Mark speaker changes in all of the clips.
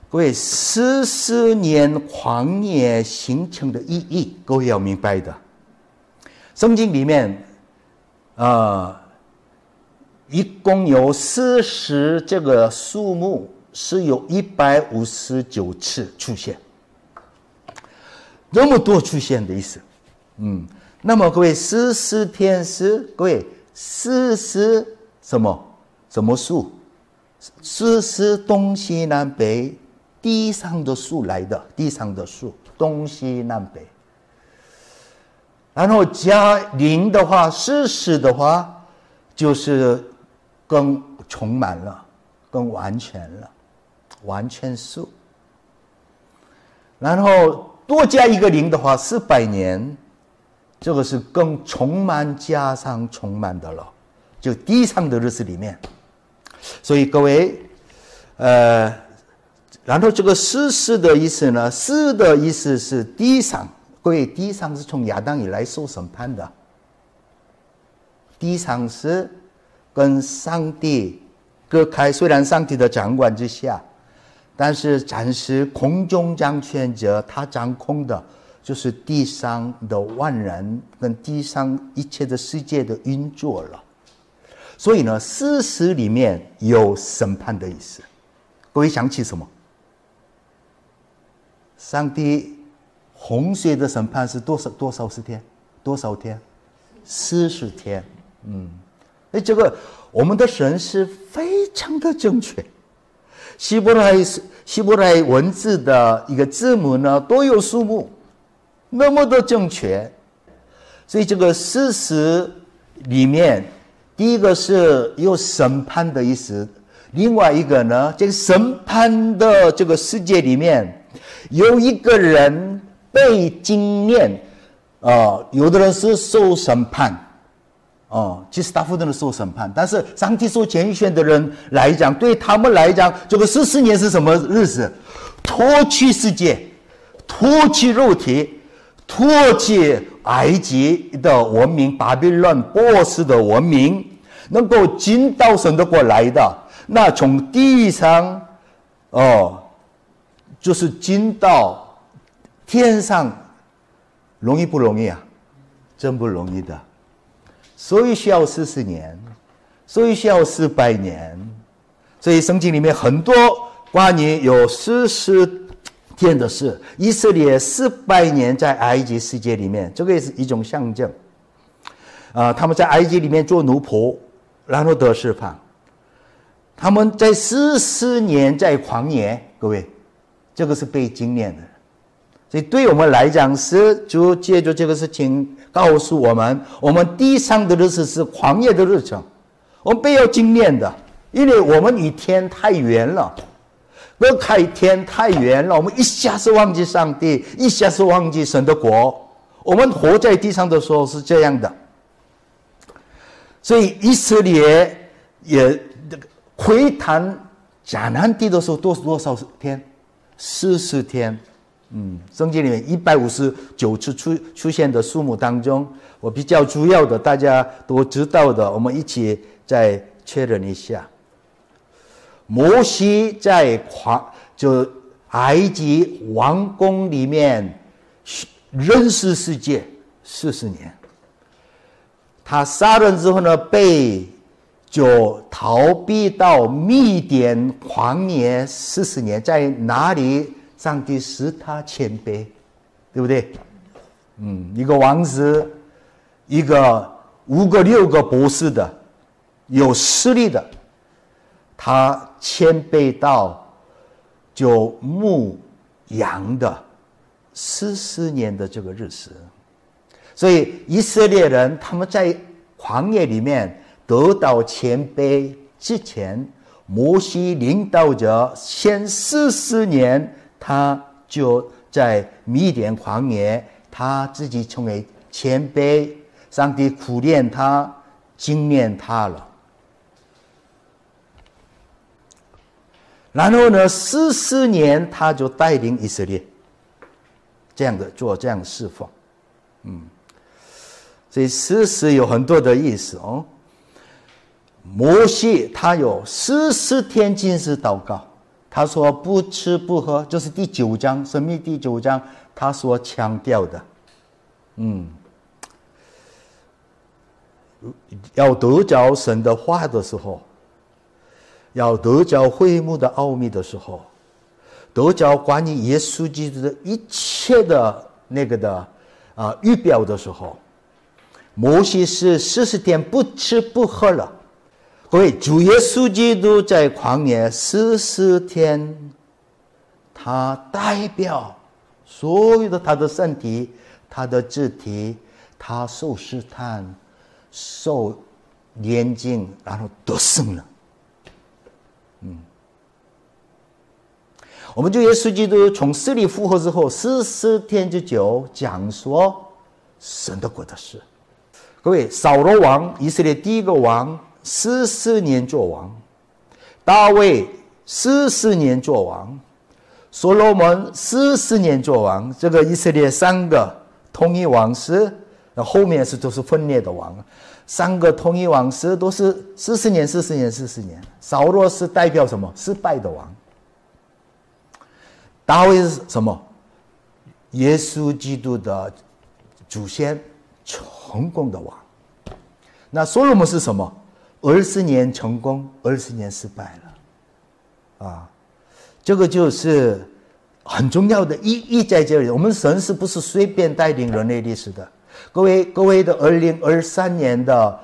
Speaker 1: 各位，40年旷野形成的意义，各位要明白的。圣经里面，一共有40这个数目，是有159次出现，这么多出现的意思。那么各位，40天是各位40什么数？40东西南北地上的数来的，地上的数东西南北。然后加0的话，40的话，就是更充满了，更完全了，完全数。然后多加一个0的话，400年，这个是更充满加上充满的了，就地上的日子里面。所以各位，然后这个40的意思呢，4的意思是地上。各位，地上是从亚当以来受审判的，地上是跟上帝隔开，虽然上帝的掌管之下，但是暂时空中掌权者他掌控的就是地上的万人跟地上一切的世界的运作了。所以呢，40里面有审判的意思。各位想起什么？上帝洪水的审判是多少天？40天。这个我们的神是非常的正确。希伯来文字的一个字母呢，都有数目，那么的正确。所以这个40里面，第一个是有审判的意思，另外一个呢，这个审判的这个世界里面，有一个人被经验，有的人是受审判，其实大部分人受审判，但是上帝所拣选的人来讲，对他们来讲，这个40年是什么日子？脱去世界，脱去肉体，脱去埃及的文明，巴比伦波斯的文明，能够进到神的国来的，那从地上，就是进到天上，容易不容易啊？真不容易的。所以需要40年，所以需要400年。所以圣经里面很多关于有40天的事。以色列400年在埃及世界里面，这个也是一种象征。他们在埃及里面做奴仆，然后得释放。他们在40年在旷野，各位，这个是被经验的。所以对我们来讲，是就借着这个事情告诉我们，我们地上的日子是旷野的日程，我们不要经验的，因为我们与天太远了，隔开天太远了，我们一下子忘记上帝，一下子忘记神的国。我们活在地上的时候是这样的。所以以色列也窥探迦南地的时候多少天？40天。圣经里面159次出现的数目当中，我比较主要的大家都知道的，我们一起再确认一下。摩西在就埃及王宫里面认识世界40年，他杀人之后呢，就逃避到密甸旷野40年，在哪里？上帝使他谦卑，对不对？一个王子，一个5个6个博士的，有势力的，他谦卑到就牧羊的40年的这个日子。所以以色列人他们在旷野里面得到谦卑之前，摩西领导着先40年。他就在米甸旷野，他自己成为谦卑，上帝苦练他，经验他了。然后呢，40年他就带领以色列这样的做这样侍奉。所以40有很多的意思哦。摩西他有40天禁食祷告， 他说不吃不喝，就是第9章，申命第9章他所强调的。要得着神的话的时候，要得着会幕的奥秘的时候，得着关于耶稣基督的一切的预表的时候，摩西是40天不吃不喝了。各位，主耶稣基督在旷野40天，他代表所有的他的身体，他的肢体，他受试探，受炼净，然后得胜了。我们就耶稣基督从死里复活之后40天之久，讲说神的国的事。各位，扫罗王，以色列第一个王，44年做王；大卫44年做王；所罗门44年做王。这个以色列3个统一王室，后面都是分裂的王。3个统一王室都是40年。扫罗是代表什么？失败的王。大卫是什么？耶稣基督的祖先，成功的王。那所罗门是什么？20年成功，20年失败了。这个就是很重要的意义在这里。我们神是不是随便带领人类历史的？各位的2023年的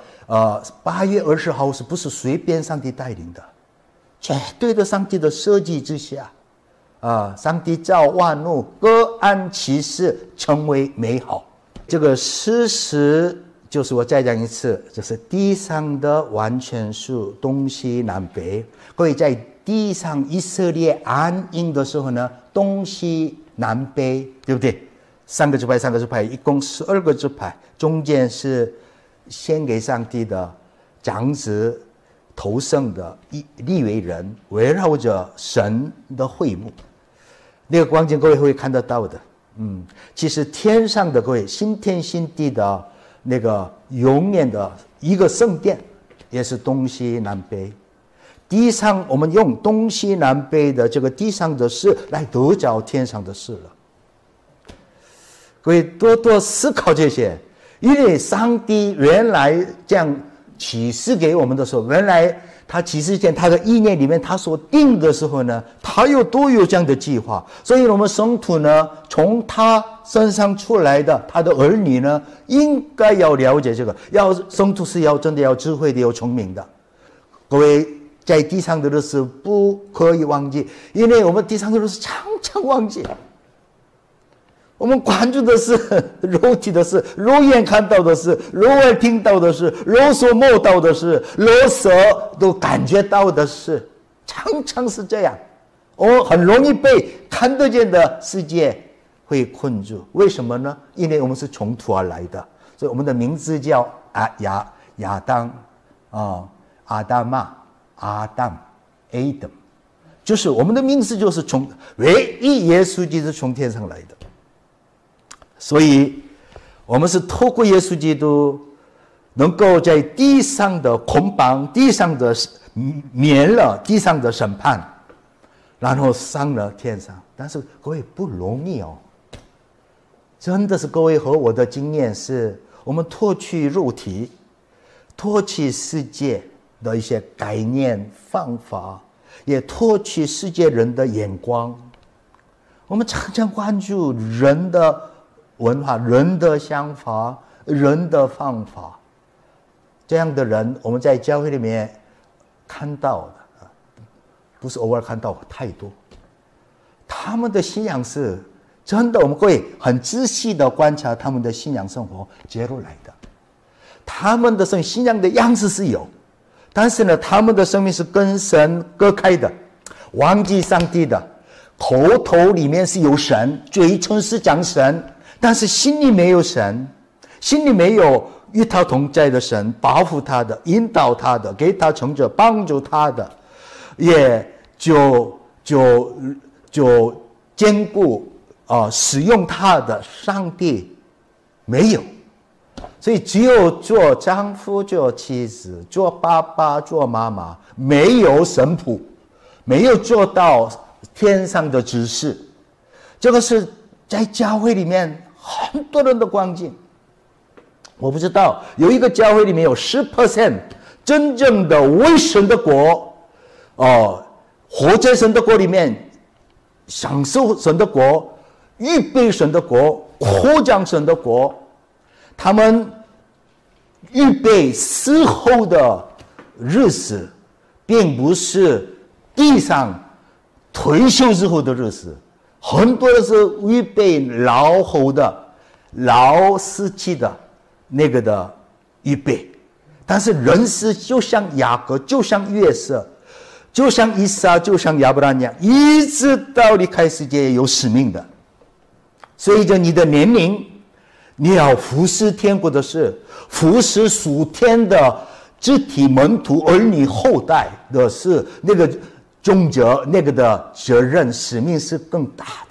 Speaker 1: 8月20号是不是随便上帝带领的？绝对的上帝的设计之下。上帝造万物，各按其时成为美好。这个事实就是我再讲一次，就是地上的完全数东西南北。各位，在地上以色列安营的时候呢，东西南北，对不对？3个支派，一共12个支派，中间是献给上帝的长子头生的利未人，围绕着神的会幕。那个光景各位会看得到的。其实天上的各位，新天新地的那个永远的一个圣殿，也是东西南北。地上我们用东西南北的这个地上的事来得着天上的事了。各位多多思考这些，因为上帝原来这样启示给我们的时候，原来他启示前他的意念里面他所定的时候呢，他都有这样的计划。所以我们圣徒呢，从他身上出来的他的儿女呢，应该要了解这个。圣徒是真的要智慧的，要聪明的。各位在地上的事不可以忘记，因为我们地上的事常常忘记。我们关注的是肉体的事，肉眼看到的事，肉耳听到的事，肉所摸到的事，肉舌都感觉到的事，常常是这样。很容易被看得见的世界会困住。为什么呢？因为我们是从土而来的，所以我们的名字叫亚当阿达玛Adam，就是我们的名字就是唯一耶稣基督从天上来的。所以我们是透过耶稣基督能够在地上的捆绑，地上的免了地上的审判，然后上了天上。但是各位不容易真的是各位和我的经验是，我们脱去肉体，脱去世界的一些概念方法，也脱去世界人的眼光。我们常常关注人的文化、人的想法、人的方法，这样的人我们在教会里面看到的，不是偶尔看到，太多。他们的信仰是真的，我们会很仔细的观察他们的信仰生活揭露来的。他们的信仰的样子是有，但是呢，他们的生命是跟神隔开的，忘记上帝的。口头里面是有神，嘴唇是讲神，但是心里没有神，心里没有与他同在的神，保护他的，引导他的，给他成就，帮助他的，也就兼顾使用他的上帝没有。所以只有做丈夫，做妻子，做爸爸，做妈妈，没有神仆， 没有做到天上的指示。这个是在教会里面很多人的光景。我不知道有一个教会里面有10% 真正的为神的国，活在神的国里面，享受神的国，预备神的国，扩张神的国。他们预备死后的日子，并不是地上退休之后的日子，很多的是预备老后的、老时期的那个的预备。但是人是就像雅各，就像约瑟，就像以撒，就像亚伯拉罕一样，一直到离开世界有使命的。随着你的年龄，你要服侍天国的事，服侍属天的肢体门徒、儿女后代的事，那个重责、那个的责任使命是更大的。